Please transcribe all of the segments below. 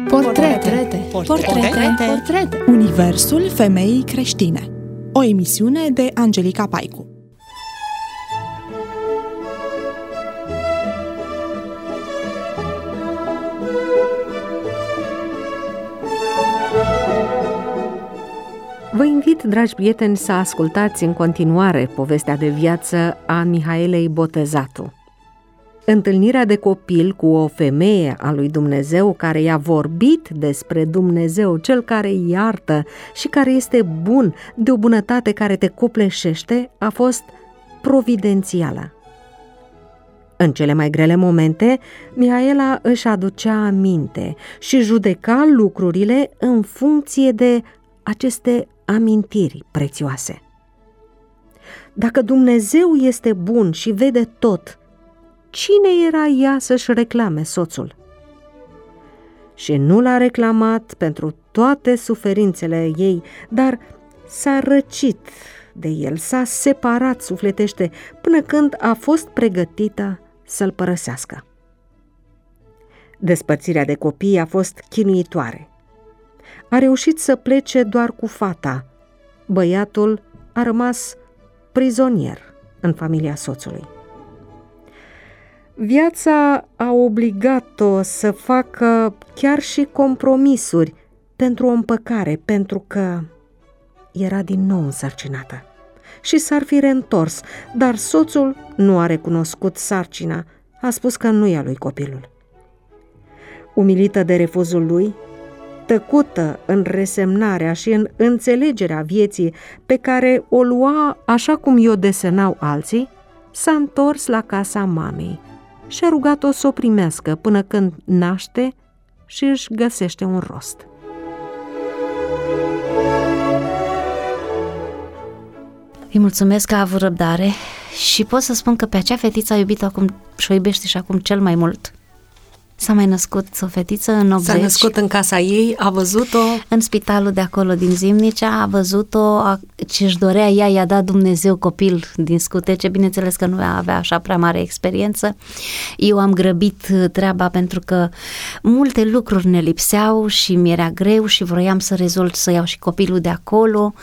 Portrete. Universul femeii creștine. O emisiune de Angelica Paicu. Vă invit, dragi prieteni, să ascultați în continuare povestea de viață a Mihaelei Botezatu. Întâlnirea de copil cu o femeie a lui Dumnezeu care i-a vorbit despre Dumnezeu, cel care iartă și care este bun, de o bunătate care te copleșește, a fost providențială. În cele mai grele momente, Mihaela își aducea aminte și judeca lucrurile în funcție de aceste amintiri prețioase. Dacă Dumnezeu este bun și vede tot, cine era ea să-și reclame soțul? Și nu l-a reclamat pentru toate suferințele ei, dar s-a răcit de el, s-a separat sufletește până când a fost pregătită să-l părăsească. Despărțirea de copii a fost chinuitoare. A reușit să plece doar cu fata. Băiatul a rămas prizonier în familia soțului. Viața a obligat-o să facă chiar și compromisuri pentru o împăcare, pentru că era din nou însărcinată și s-ar fi reîntors, dar soțul nu a recunoscut sarcina, a spus că nu e a lui copilul. Umilită de refuzul lui, tăcută în resemnarea și în înțelegerea vieții pe care o lua așa cum i-o desenau alții, s-a întors la casa mamei și a rugat-o să o primească până când naște și își găsește un rost. Îi mulțumesc că a avut răbdare și pot să spun că pe acea fetiță a iubit-o acum și o iubește și acum cel mai mult. S-a mai născut o fetiță în 80. S-a născut în casa ei, a văzut-o în spitalul de acolo din Zimnicea, a văzut-o, ce-și dorea ea, i-a dat Dumnezeu copil din scutece, bineînțeles că nu avea așa prea mare experiență. Eu am grăbit treaba pentru că multe lucruri ne lipseau și mi-era greu și vroiam să rezolv să iau și copilul de acolo.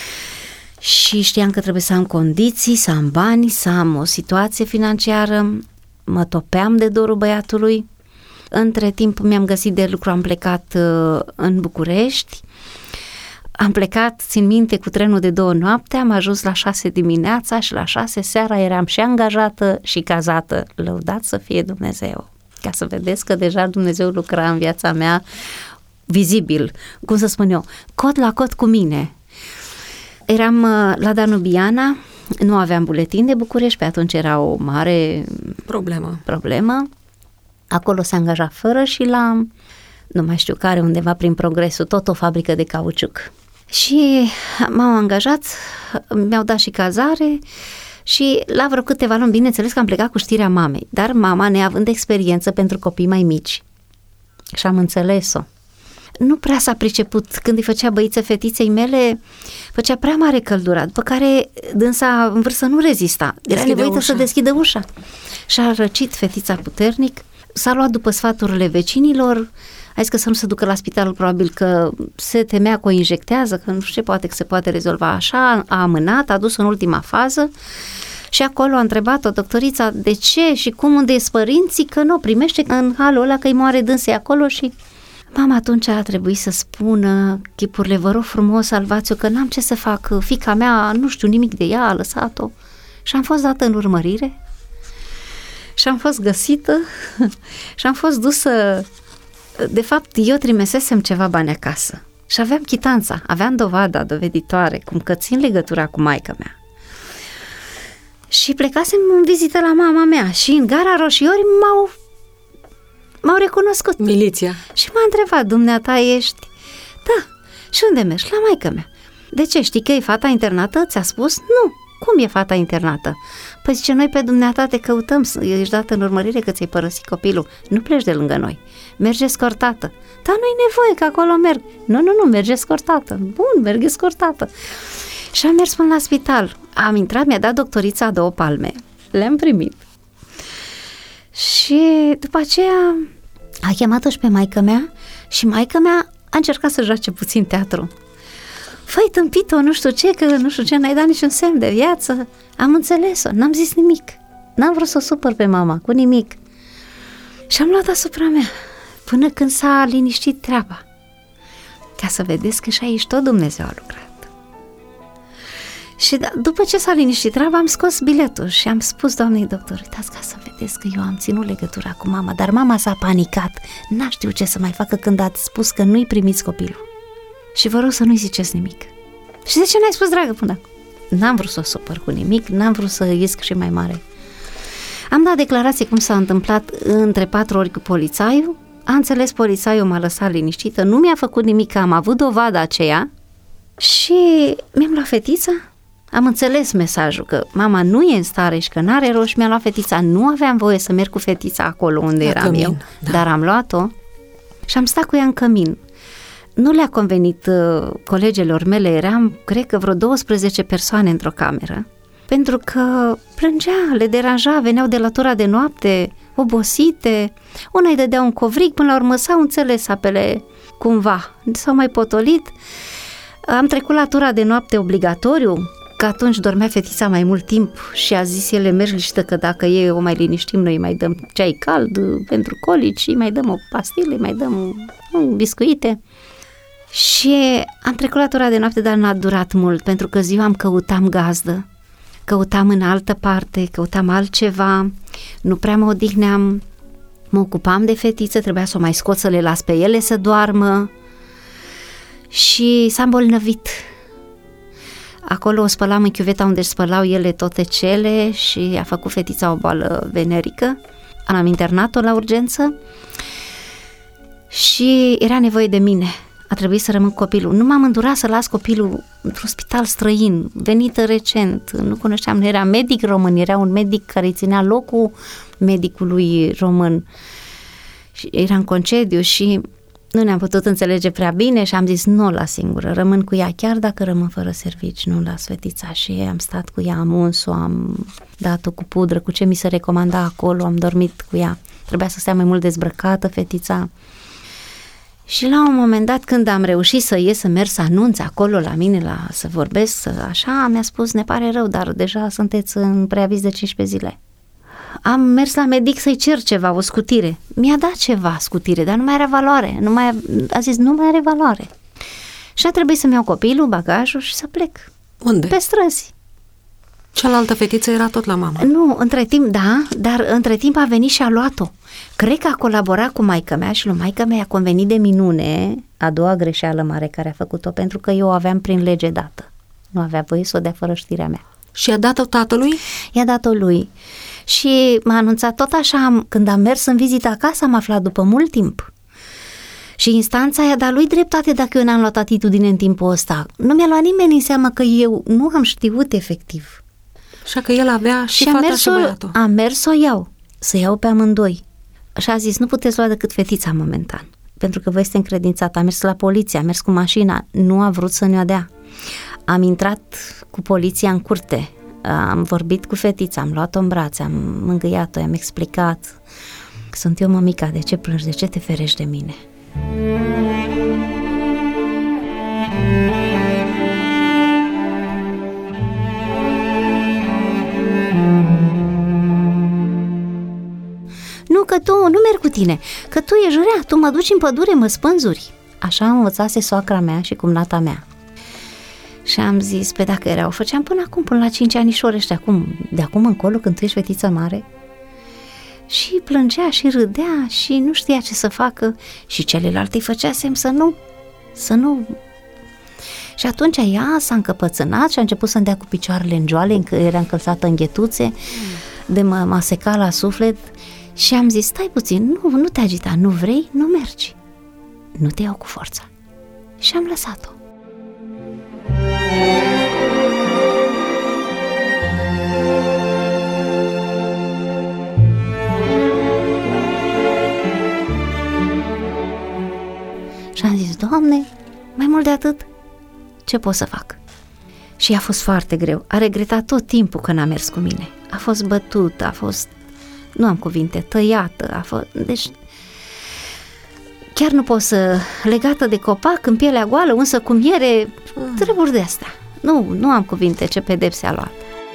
Și știam că trebuie să am condiții, să am bani, să am o situație financiară, mă topeam de dorul băiatului. Între timp mi-am găsit de lucru, am plecat în București, am plecat, țin minte, cu trenul de 2 noapte, am ajuns la 6 dimineața și la 6 seara eram și angajată și cazată, lăudat să fie Dumnezeu, ca să vedeți că deja Dumnezeu lucra în viața mea vizibil, cum să spun eu, cot la cot cu mine. Eram la Danubiana, nu aveam buletin de București, pe atunci era o mare problemă. Acolo se angaja fără și la, nu mai știu care, undeva prin Progresul, tot o fabrică de cauciuc. Și m-au angajat, mi-au dat și cazare și la vreo câteva luni, bineînțeles că am plecat cu știrea mamei, dar mama, neavând experiență pentru copii mai mici, și am înțeles-o, nu prea s-a priceput când îi făcea băiță fetiței mele, făcea prea mare căldura, după care dânsa în vârstă nu rezista, era nevoită să deschidă ușa și a răcit fetița puternic. S-a luat după sfaturile vecinilor, a zis că să nu se ducă la spital, probabil că se temea că o injectează, că nu știu ce, poate că se poate rezolva așa, a amânat, a dus în ultima fază și acolo a întrebat-o doctorița de ce și cum, unde sunt părinții, că nu primește în halul ăla, că îi moare dânsei acolo și mama atunci a trebuit să spună, chipurile, vă rog frumos, salvați-o, că n-am ce să fac, fiica mea, nu știu nimic de ea, a lăsat-o și am fost dată în urmărire. Și am fost găsită și am fost dusă, de fapt eu trimisesem ceva bani acasă și aveam chitanța, aveam dovada doveditoare, cum că țin legătura cu maica mea. Și plecasem în vizită la mama mea și în Gara Roșiori m-au recunoscut. Miliția. Și m-a întrebat, dumneata ești? Da. Și unde mergi? La maica mea. De ce? Știi că e fata internată? Ți-a spus? Nu. Cum e fata internată? Păi zice, noi pe dumneata te căutăm, ești dată în urmărire că ți-ai părăsit copilul. Nu pleci de lângă noi, mergi escortată. Dar nu-i nevoie că acolo merg. Nu, mergi escortată. Bun, merg escortată. Și am mers până la spital. Am intrat, mi-a dat doctorița 2 palme. Le-am primit. Și după aceea a chemat-o și pe maică mea Și maica mea a încercat să joace puțin teatru. Făi, tâmpit-o, nu știu ce, că nu știu ce, n-ai dat niciun semn de viață. Am înțeles-o, n-am zis nimic. N-am vrut să o supăr pe mama, cu nimic. Și am luat asupra mea, până când s-a liniștit treaba. Ca să vedeți că și aici tot Dumnezeu a lucrat. Și după ce s-a liniștit treaba, am scos biletul și am spus doamnei doctor, uitați, ca să vedeți că eu am ținut legătura cu mama, dar mama s-a panicat, n-a știut ce să mai facă când ați spus că nu-i primiți copilul. Și vă rog să nu-i ziceți nimic. Și de ce n-ai spus, dragă, până acum? N-am vrut să o supăr cu nimic, n-am vrut să isc și mai mare. Am dat declarație cum s-a întâmplat între 4 ori cu polițaiul, a înțeles polițaiul, m-a lăsat liniștită, nu mi-a făcut nimic, că am avut dovada aceea și mi-am luat fetița, am înțeles mesajul că mama nu e în stare și că n-are rost și mi-a luat fetița, nu aveam voie să merg cu fetița acolo unde eram cămin, eu, dar am luat-o și am stat cu ea în cămin. Nu le-a convenit colegelor mele, eram, cred că vreo 12 persoane într-o cameră, pentru că plângea, le deranja, veneau de la tura de noapte, obosite, una îi dădea un covric, până la urmă s-au înțeles apele cumva, s-au mai potolit. Am trecut la tura de noapte obligatoriu, că atunci dormea fetița mai mult timp și a zis ele, mergi liniștită, că dacă e o mai liniștim, noi mai dăm ceai cald pentru colici, îi mai dăm o pastilă, îi mai dăm biscuite. Și am trecut la tura de noapte, dar n-a durat mult, pentru că ziua îmi căutam gazdă, căutam în altă parte, căutam altceva, nu prea mă odihneam, mă ocupam de fetiță, trebuia să o mai scot, să le las pe ele să doarmă și s-a îmbolnăvit. Acolo o spălam în chiuveta unde își spălau ele toate cele și a făcut fetița o boală venerică. Am internat-o la urgență și era nevoie de mine. A trebuit să rămân copilul. Nu m-am îndurat să las copilul într-un spital străin, venită recent. Nu cunoșteam, nu era medic român, era un medic care îi ținea locul medicului român. Și era în concediu și nu ne-am putut înțelege prea bine și am zis nu o las singură, rămân cu ea, chiar dacă rămân fără servici, nu las fetița. Și am stat cu ea, am uns-o, am dat-o cu pudră, cu ce mi se recomanda acolo, am dormit cu ea. Trebuia să stea mai mult dezbrăcată fetița. Și la un moment dat, când am reușit să ies, să merg să anunț acolo la mine, să vorbesc, așa, mi-a spus, ne pare rău, dar deja sunteți în preaviz de 15 zile. Am mers la medic să-i cer ceva, o scutire. Mi-a dat ceva scutire, dar nu mai era valoare. A zis, nu mai are valoare. Și a trebuit să-mi iau copilul, bagajul și să plec. Unde? Pe străzi. Cealaltă fetiță era tot la mama. Nu, între timp, da, dar între timp a venit și a luat-o. Cred că a colaborat cu maică mea și lui maică mea i-a convenit de minune a doua greșeală mare care a făcut-o, pentru că eu o aveam prin lege dată. Nu avea voie să o dea fără știrea mea. Și i-a dat-o tatălui? I-a dat-o lui. Și m-a anunțat tot așa, când am mers în vizită acasă, am aflat după mult timp. Și instanța i-a dat lui dreptate dacă eu n-am luat atitudine în timpul ăsta. Nu mi-a luat nimeni în seamă că eu nu am știut efectiv. Așa că el avea și fata și băiatul. Am mers să iau pe amândoi. Și a zis, nu puteți lua decât fetița momentan, pentru că voi este încredințat. Am mers la poliție, am mers cu mașina, nu a vrut să ne-o dea. Am intrat cu poliția în curte, am vorbit cu fetița, am luat-o în brațe, am mângâiat-o, i-am explicat. Sunt eu mămica, de ce plângi, de ce te ferești de mine? Nu, că tu nu merg cu tine, că tu ești rea, tu mă duci în pădure, mă spânzuri. Așa învățase soacra mea și cumnata mea. Și am zis, pe dacă era, o făceam până acum, până la 5 anișori ăștia, de acum încolo, când tu ești fetiță mare. Și plângea și râdea și nu știa ce să facă și celelalte îi făcea semn să nu. Și atunci ea s-a încăpățânat și a început să-mi dea cu picioarele în joale, încă era încălțată în ghetuțe, de m-a secat la suflet. Și am zis, stai puțin, nu te agita, nu vrei, nu mergi. Nu te iau cu forța. Și am lăsat-o. Și am zis, Doamne, mai mult de atât, ce pot să fac? Și a fost foarte greu. A regretat tot timpul că n-a mers cu mine. A fost bătută, nu am cuvinte, tăiată, deci chiar nu pot să, legată de copac, în pielea goală, unsă cu miere, treburi de astea. Nu am cuvinte ce pedepse a luat.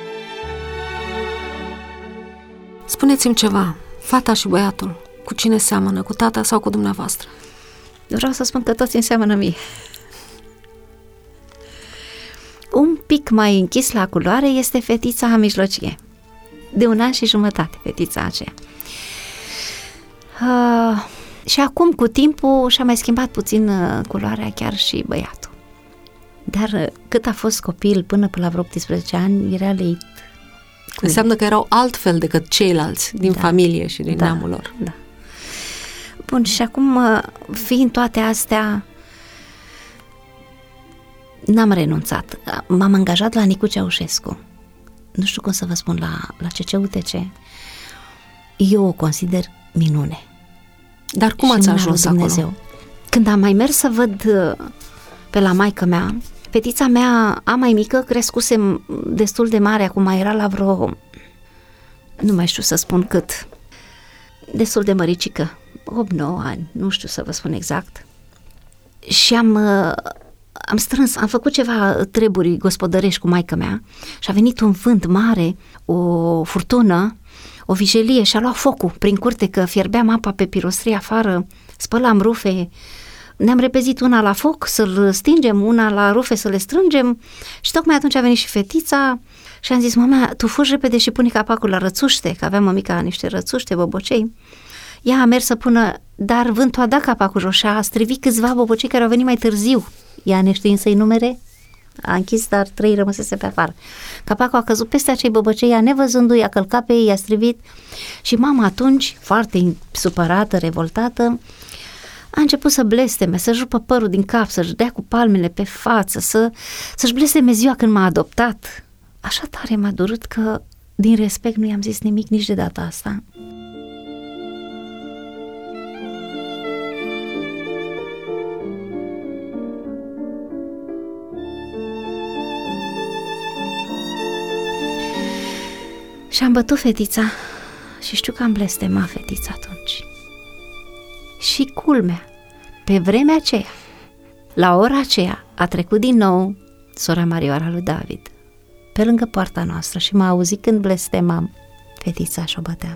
Spuneți-mi ceva, fata și băiatul, cu cine seamănă, cu tata sau cu dumneavoastră? Vreau să spun că toți îmi seamănă mie. Un pic mai închis la culoare este fetița mijlocie. De 1 an și jumătate, fetița aceea. Și acum, cu timpul, și-a mai schimbat puțin culoarea chiar și băiatul. Dar cât a fost copil până la vreo 18 ani, era leit. Înseamnă că erau altfel decât ceilalți din familie și din neamul lor. Da. Bun, și acum, fiind toate astea, n-am renunțat. M-am angajat la Nicu Ceaușescu. Nu știu cum să vă spun, la CCUTC. Eu o consider minune. Dar cum ați ajuns acolo? Când am mai mers să văd pe la maică mea, fetița mea, a mai mică, crescuse destul de mare, acum era la vreo, nu mai știu să spun cât, destul de măricică, 8-9 ani, nu știu să vă spun exact. Și am strâns, am făcut ceva treburi gospodărești cu maică mea și a venit un vânt mare, o furtună, o vijelie și a luat focul prin curte, că fierbeam apa pe pirostrie afară, spălam rufe, ne-am repezit una la foc să-l stingem, una la rufe să le strângem și tocmai atunci a venit și fetița și am zis: mama, tu fugi repede și pune capacul la rățuște, că aveam mămica niște rățuște, bobocei. Ea a mers să pună, dar vântul a dat capacul jos și a strivit câțiva bobocei care au venit mai târziu. Ea, neștiind să-i numere, a închis, dar 3 rămăsese pe afară. Capacul a căzut peste acei bobocei, ea nevăzându-i, a călcat pe ei, i-a strivit și mama atunci, foarte supărată, revoltată, a început să blesteme, să-și rupă părul din cap, să-și dea cu palmele pe față, să-și blesteme ziua când m-a adoptat. Așa tare m-a durut că, din respect, nu i-am zis nimic nici de data asta. Și am bătut fetița și știu că am blestemat fetița atunci. Și culmea, pe vremea aceea, la ora aceea, a trecut din nou sora Marioara lui David pe lângă poarta noastră și m-a auzit când blestemam fetița și o băteam.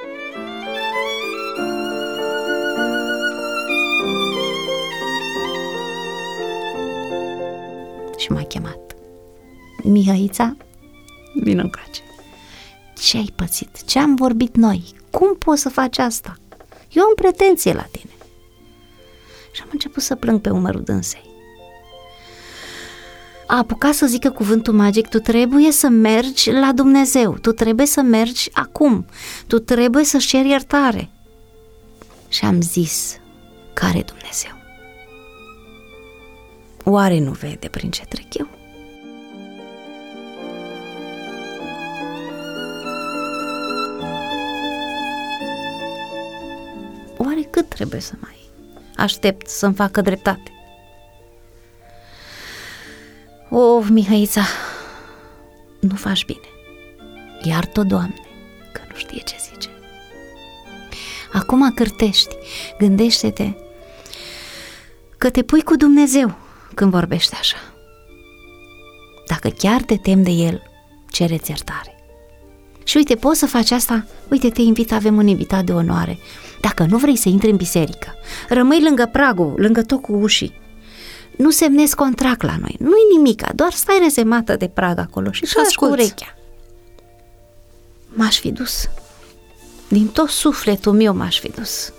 Și m-a chemat: Mihăița, vină încoace. Ce ai pățit? Ce am vorbit noi? Cum poți să faci asta? Eu am pretenție la tine. Și am început să plâng pe umărul dânsei. A apucat să zică cuvântul magic: tu trebuie să mergi la Dumnezeu, tu trebuie să mergi acum, tu trebuie să-și ceri iertare. Și am zis: care Dumnezeu? Oare nu vede prin ce trec eu? Oare cât trebuie să mai aștept să-mi facă dreptate? O, Mihăița, nu faci bine. Iartă-o, Doamne, că nu știe ce zice. Acum cârtești, gândește-te că te pui cu Dumnezeu când vorbești așa. Dacă chiar te temi de El, cere-ți iertare. Și uite, poți să faci asta? Uite, te invit, avem un invitat de onoare. Dacă nu vrei să intri în biserică, rămâi lângă pragul, lângă tocul ușii. Nu semnezi contract la noi, nu-i nimica, doar stai rezemată de prag acolo și tragi cu urechea. M-aș fi dus. Din tot sufletul meu m-aș fi dus.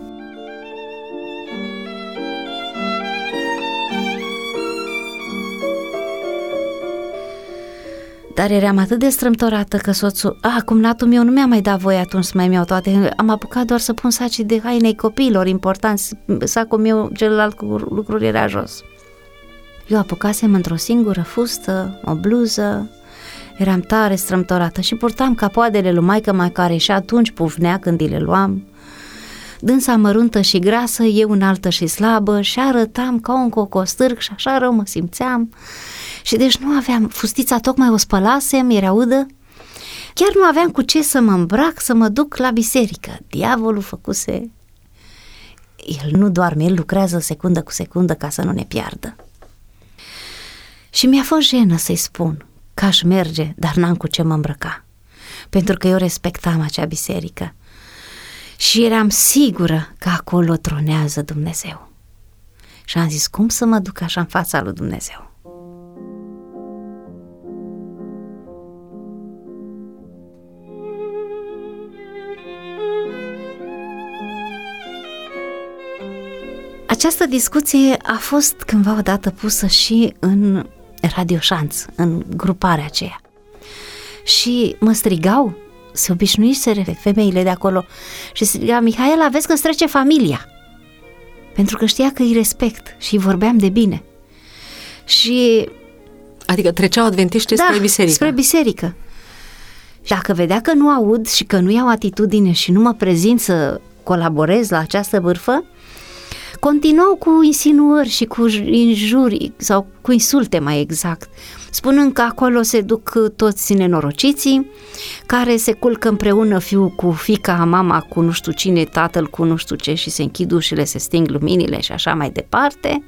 Dar eram atât de strâmtorată că soțul, cumnatul meu nu mi-a mai dat voie atunci să mai iau toate. Am apucat doar să pun sacii de hainei copiilor importanți, sacul meu celălalt cu lucruri era jos. Eu apucasem într-o singură fustă, o bluză, eram tare strâmtorată și purtam capoadele lui maică-mea care și atunci pufnea când îi le luam. Dânsa măruntă și grasă, eu înaltă și slabă și arătam ca un cocostârc și așa rău mă simțeam. Și deci nu aveam, fustița tocmai o spălasem, era udă, chiar nu aveam cu ce să mă îmbrac, să mă duc la biserică. Diavolul făcuse. El nu doarme, el lucrează secundă cu secundă ca să nu ne piardă. Și mi-a fost jenă să-i spun că aș merge, dar n-am cu ce mă îmbrăca, pentru că eu respectam acea biserică și eram sigură că acolo tronează Dumnezeu. Și am zis, cum să mă duc așa în fața lui Dumnezeu? Această discuție a fost cândva odată pusă și în Radio Șanț, în gruparea aceea. Și mă strigau, se obișnuiseră femeile de acolo și striga, Mihaela, vezi că îți trece familia. Pentru că știa că îi respect și vorbeam de bine. Și... Adică treceau adventiștii spre biserică. Spre biserică. Dacă vedea că nu aud și că nu iau atitudine și nu mă prezint să colaborez la această vârfă, continuau cu insinuări și cu injuri sau cu insulte mai exact, spunând că acolo se duc toți nenorociții, care se culcă împreună fiul cu fiica, mama cu nu știu cine, tatăl cu nu știu ce și se închid ușile, se sting luminile și așa mai departe.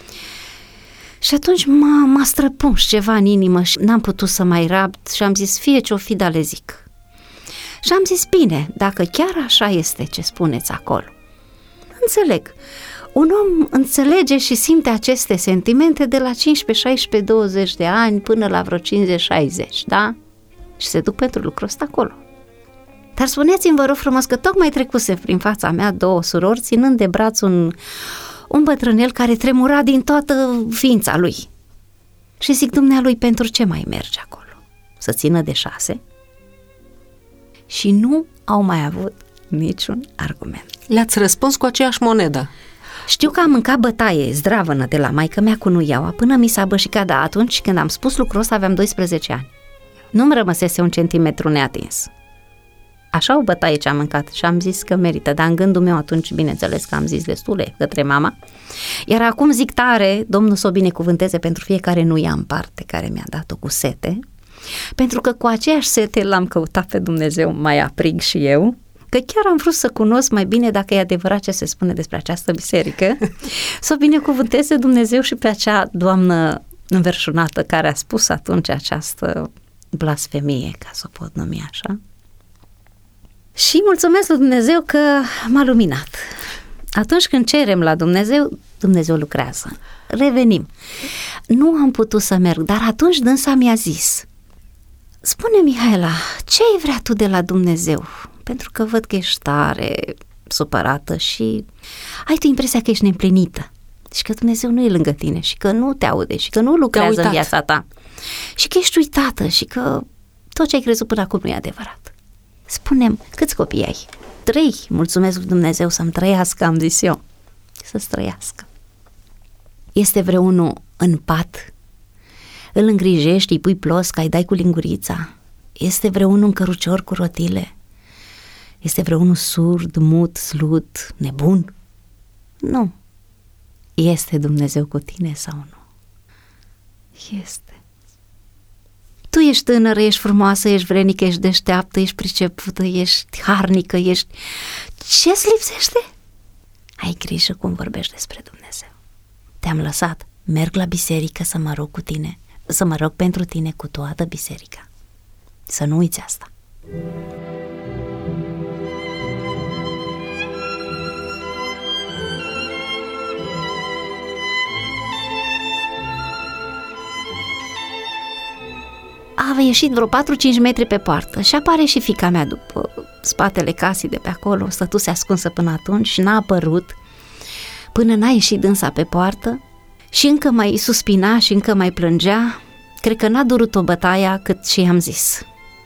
Și atunci m-a străpuns ceva în inimă și n-am putut să mai rabd și am zis, fie ce-o fi, dar le zic. Și am zis, bine, dacă chiar așa este ce spuneți acolo, înțeleg. Un om înțelege și simte aceste sentimente de la 15, 16, 20 de ani până la vreo 50-60, da? Și se duc pentru lucrul ăsta acolo. Dar spuneți-mi, vă rog frumos, că tocmai trecuse prin fața mea două surori ținând de braț un bătrânel care tremura din toată ființa lui. Și zic dumnealui, pentru ce mai merge acolo? Să țină de 6? Și nu au mai avut niciun argument. Le-ați răspuns cu aceeași monedă. Știu că am mâncat bătaie zdravănă de la maică-mea cu nuiaua până mi s-a bășicat, dar atunci când am spus lucrul ăsta aveam 12 ani. Nu-mi rămăsese 1 centimetru neatins. Așa o bătaie ce am mâncat și am zis că merită, dar în gândul meu atunci, bineînțeles că am zis destule către mama. Iar acum zic tare, Domnul să o binecuvânteze pentru fiecare nuia în parte care mi-a dat-o cu sete, pentru că cu aceeași sete l-am căutat pe Dumnezeu mai aprig și eu, că chiar am vrut să cunosc mai bine dacă e adevărat ce se spune despre această biserică, să o binecuvânteze Dumnezeu și pe acea doamnă înverșunată care a spus atunci această blasfemie, ca să o pot numi așa. Și mulțumesc lui Dumnezeu că m-a luminat. Atunci când cerem la Dumnezeu, Dumnezeu lucrează. Revenim. Nu am putut să merg, dar atunci dânsa mi-a zis, spune Mihaela, ce ai vrea tu de la Dumnezeu? Pentru că văd că ești tare supărată și ai tu impresia că ești neîmplinită și că Dumnezeu nu e lângă tine și că nu te aude și că nu lucrează în viața ta și că ești uitată și că tot ce ai crezut până acum nu e adevărat. Spune-mi, câți copii ai? 3, mulțumesc lui Dumnezeu să-mi trăiască, am zis eu. Să-ți trăiască. Este vreunul în pat? Îl îngrijești, îi pui plosca, îi dai cu lingurița? Este vreunul în cărucior cu rotile? Este vreunul surd, mut, slut, nebun? Nu. Este Dumnezeu cu tine sau nu? Este. Tu ești tânără, ești frumoasă, ești vrenică, ești deșteaptă, ești pricepută, ești harnică, ești... Ce-ți lipsește? Ai grijă cum vorbești despre Dumnezeu. Te-am lăsat, merg la biserică să mă rog cu tine, să mă rog pentru tine cu toată biserica. Să nu uiți asta. A ieșit vreo 4-5 metri pe poartă și apare și fiica mea după spatele casei de pe acolo, stătuse ascunsă până atunci și n-a apărut până n-a ieșit dânsa pe poartă și încă mai suspina și încă mai plângea. Cred că n-a durut-o bătaia cât și i-am zis.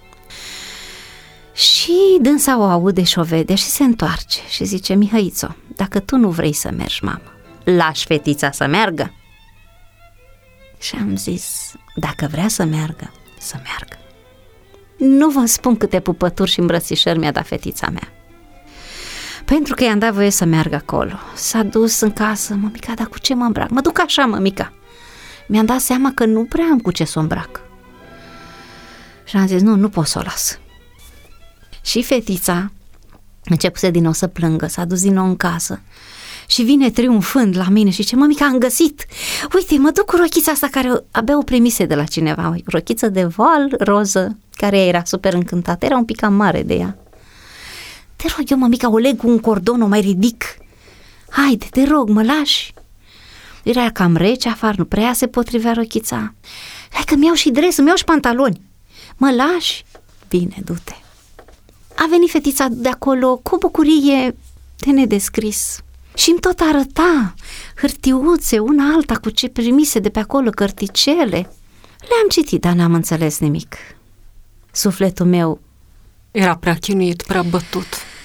Și dânsa o aude și o vede și se întoarce și zice, Mihăițo, dacă tu nu vrei să mergi, mamă, lași fetița să meargă? Și am zis, dacă vrea să meargă, să meargă. Nu vă spun câte pupături și îmbrățișări mi-a dat fetița mea. Pentru că i-am dat voie să meargă acolo. S-a dus în casă, mămica, dar cu ce mă îmbrac? Mă duc așa, mămica. Mi-am dat seama că nu prea am cu ce să o îmbrac. Și am zis, nu pot să o las. Și fetița începuse din nou să plângă, s-a dus din nou în casă și vine triumfând la mine și zice, mămica, am găsit, uite, mă duc cu rochița asta care abia o primise de la cineva, o rochiță de voal roză, care era super încântată, era un pic cam mare de ea. Te rog eu, mămica, o leg cu un cordon, o mai ridic. Haide, te rog, mă lași. Era cam rece afară, nu prea se potrivea rochița. Hai că mi-iau și dres, mi-iau și pantaloni. Mă lași? Bine, du-te. A venit fetița de acolo cu o bucurie de nedescris și îmi tot arăta hârtiuțe, una alta cu ce primise de pe acolo, cărticele. Le-am citit, dar n-am înțeles nimic. Sufletul meu era prea chinuit, prea bătut.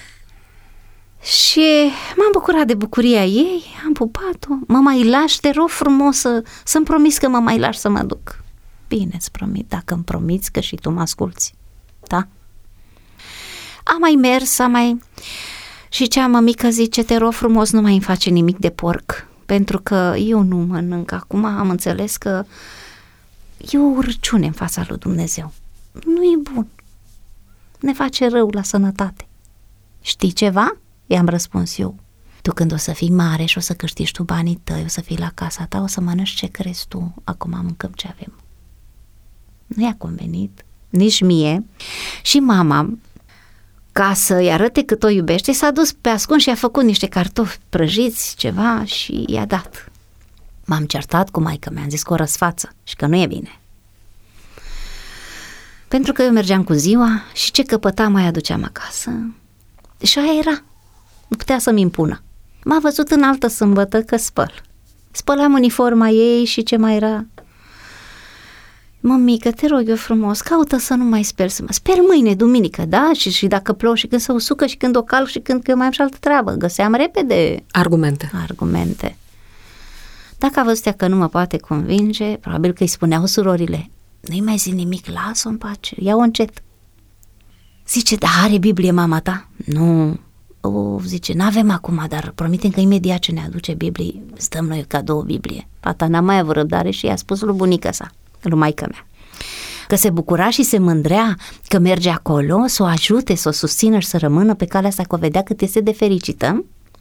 Și m-am bucurat de bucuria ei, am pupat-o. Mă mai lași, te rog frumos să-mi promiți că mă mai lași să mă duc. Bine, îți promit, dacă îmi promiți că și tu mă asculți. Da? Am mai mers, Și cea mămică zice, te rog frumos, nu mai îmi face nimic de porc, pentru că eu nu mănânc. Acum am înțeles că e o urăciune în fața lui Dumnezeu. Nu e bun. Ne face rău la sănătate. Știi ceva? I-am răspuns eu. Tu când o să fii mare și o să câștigi tu banii tăi, o să fii la casa ta, o să mănânci ce crezi tu. Acum mâncăm ce avem. Nu i-a convenit, nici mie. Și mama, ca să-i arate cât o iubește, s-a dus pe ascuns și a făcut niște cartofi prăjiți, ceva, și i-a dat. M-am certat cu maică mea, am zis că o răsfață și că nu e bine. Pentru că eu mergeam cu ziua și ce căpătam mai aduceam acasă. Și aia era. Nu putea să-mi impună. M-a văzut în altă sâmbătă că spăl. Spălam uniforma ei și ce mai era. Mămică, te rog eu frumos, caută să nu mai sper să mă... Sper mâine, duminică, da? Și dacă plouă și când se usucă și când o calc și când eu mai am și altă treabă. Găseam repede argumente. Dacă a văzut că nu mă poate convinge, probabil că îi spuneau surorile, nu-i mai zi nimic, lasă-o în pace, ia-o încet. Zice, da, are Biblie mama ta? Nu. Zice, n-avem acum, dar promitem că imediat ce ne aduce Biblie, stăm noi cadou o Biblie. Fata n-a mai avut răbdare și i-a spus lui bunica sa, lui maică mea, că se bucura și se mândrea că merge acolo să o ajute, să o susțină și să rămână pe calea asta, că o vedea cât este de fericită.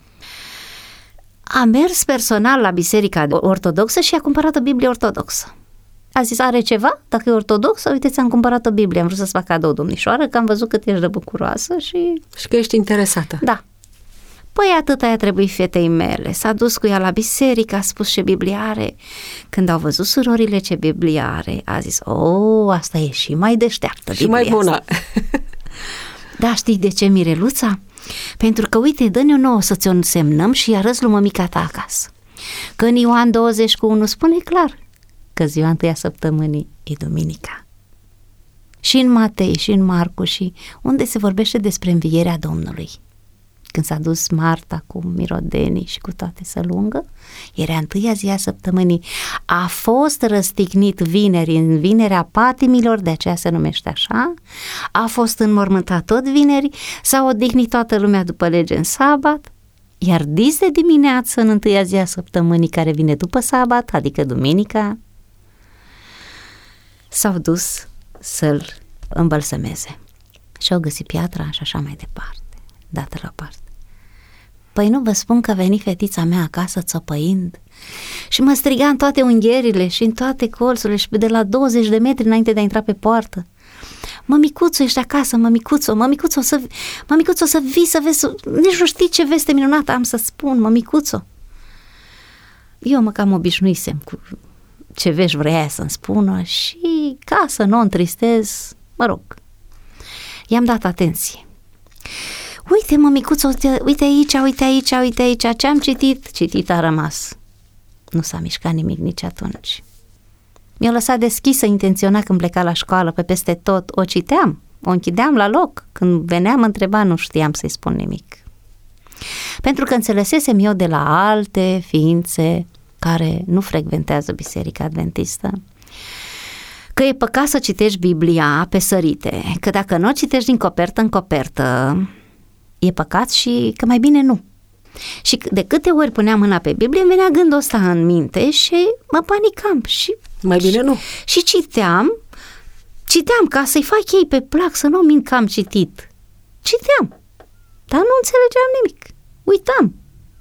A mers personal la biserica ortodoxă și a cumpărat o Biblie ortodoxă. A zis, are ceva? Dacă e ortodoxă, uite, ți-am cumpărat o Biblie, am vrut să-ți fac cadou, domnișoară, că am văzut cât ești de bucuroasă și că ești interesată. Da. Păi atâta i-a trebuit fetei mele. S-a dus cu ea la biserică, a spus ce Biblie are. Când au văzut surorile ce Biblie are, a zis, asta e și mai deșteaptă și mai bună. Asta. Da, știi de ce, Mireluța? Pentru că, uite, dă-ne-o nouă să ți-o însemnăm și arăți lui mămica ta acasă. Că în Ioan 20:1 spune clar că ziua întâia săptămânii e duminica. Și în Matei, și în Marcu, și unde se vorbește despre învierea Domnului. Când s-a dus Marta cu mirodenii și cu toate să lungă, era întâia zi a săptămânii. A fost răstignit vineri, în vinerea patimilor, de aceea se numește așa, a fost înmormântat tot vineri, s-a odihnit toată lumea după lege în sabat, iar dis de dimineață, în întâia zi a săptămânii care vine după sabat, adică duminica, s-au dus să-l îmbălsămeze. Și-au găsit piatra și așa mai departe, dată la parte. Păi nu vă spun că veni fetița mea acasă țăpăind și mă striga în toate unghierile și în toate colțurile și de la 20 de metri înainte de a intra pe poartă. Mămicuțu, ești acasă, mămicuțu, o să vii să vezi, nici nu știi ce veste minunată am să spun, mămicuțu. Eu mă cam obișnuisem cu ce vești vrea să-mi spună și ca să nu o întristez, mă rog, i-am dat atenție. Uite, mămicuțo, uite aici, ce am citit a rămas. Nu s-a mișcat nimic nici atunci. Mi-a lăsat deschisă, intenționat când pleca la școală, pe peste tot, o citeam, o închideam la loc. Când veneam, întreba, nu știam să-i spun nimic. Pentru că înțelesesem eu de la alte ființe care nu frecventează Biserica Adventistă, că e păcat să citești Biblia pe sărite, că dacă nu o citești din copertă în copertă, e păcat și că mai bine nu. Și de câte ori puneam mâna pe Biblie, îmi venea gândul ăsta în minte și mă panicam. Și mai bine nu. Și citeam ca să-i fac ei pe plac, să nu mint că am citit. Citeam, dar nu înțelegeam nimic. Uitam.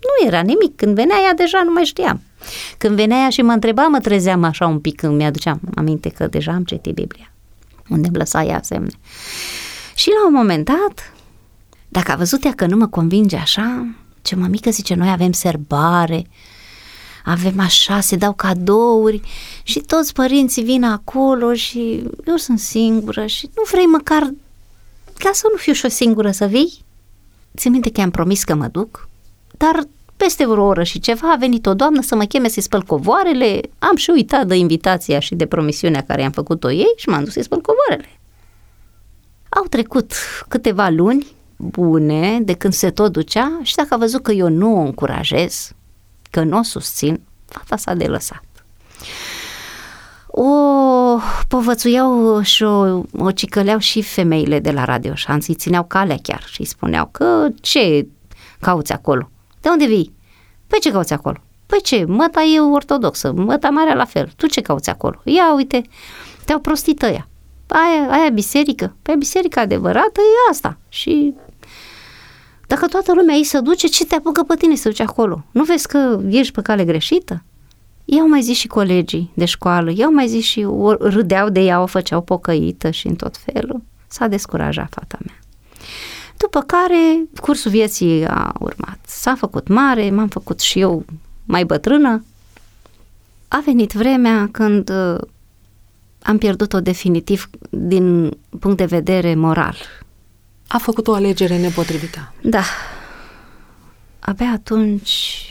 Nu era nimic. Când venea ea, deja nu mai știam. Când venea ea și mă întreba, mă trezeam așa un pic, când mi-aduceam aminte că deja am citit Biblia, unde îmi lăsa ea semne. Și la un moment dat, dacă a văzut ea că nu mă convinge așa, ce mămică, zice, noi avem serbare, avem așa, se dau cadouri și toți părinții vin acolo și eu sunt singură și nu vrei măcar ca să nu fiu și o singură să vii? Țin minte că i-am promis că mă duc, dar peste vreo oră și ceva a venit o doamnă să mă cheme să-i spăl covoarele, am și uitat de invitația și de promisiunea care i-am făcut-o ei și m-am dus să-i spăl covoarele. Au trecut câteva luni bune de când se tot ducea și dacă a văzut că eu nu o încurajez, că nu o susțin, fata s-a delăsat. O povățuiau și o cicăleau și femeile de la Radio Șanț, îi țineau calea chiar și îi spuneau că ce cauți acolo? De unde vii? Păi ce cauți acolo? Păi ce, măta e ortodoxă, măta mare la fel, tu ce cauți acolo? Ia uite, te-au prostit ăia. Aia biserică? Păi biserica adevărată e asta. Și dacă toată lumea ei se duce, ce te apucă pe tine să duci acolo? Nu vezi că ești pe cale greșită? I-au mai zis și colegii de școală, i-au mai zis și râdeau de ea, o făceau pocăită și în tot felul. S-a descurajat fata mea. După care, cursul vieții a urmat. S-a făcut mare, m-am făcut și eu mai bătrână. A venit vremea când am pierdut-o definitiv din punct de vedere moral. A făcut o alegere nepotrivită. Da. Abia atunci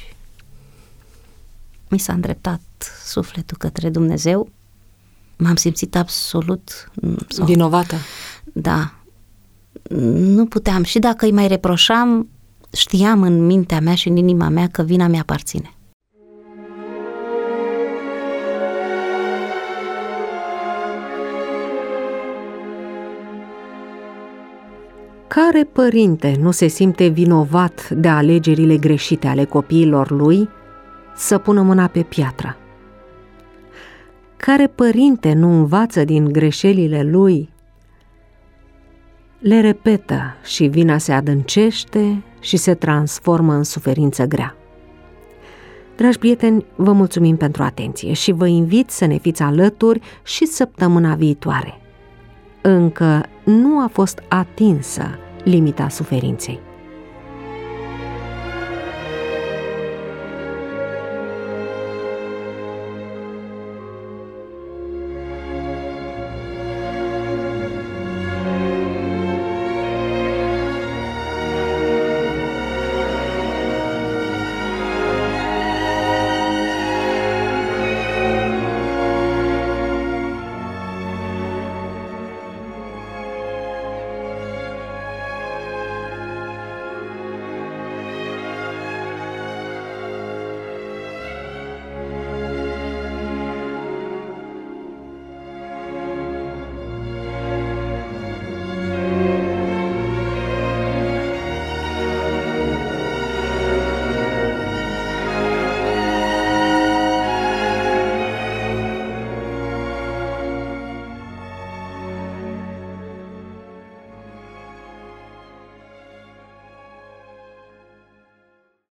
mi s-a îndreptat sufletul către Dumnezeu. M-am simțit absolut vinovată. Da. Nu puteam. Și dacă îi mai reproșam, știam în mintea mea și în inima mea că vina mi aparține. Care părinte nu se simte vinovat de alegerile greșite ale copiilor lui să pună mâna pe piatră? Care părinte nu învață din greșelile lui, le repetă și vina se adâncește și se transformă în suferință grea? Dragi prieteni, vă mulțumim pentru atenție și vă invit să ne fiți alături și săptămâna viitoare. Încă nu a fost atinsă limita suferinței.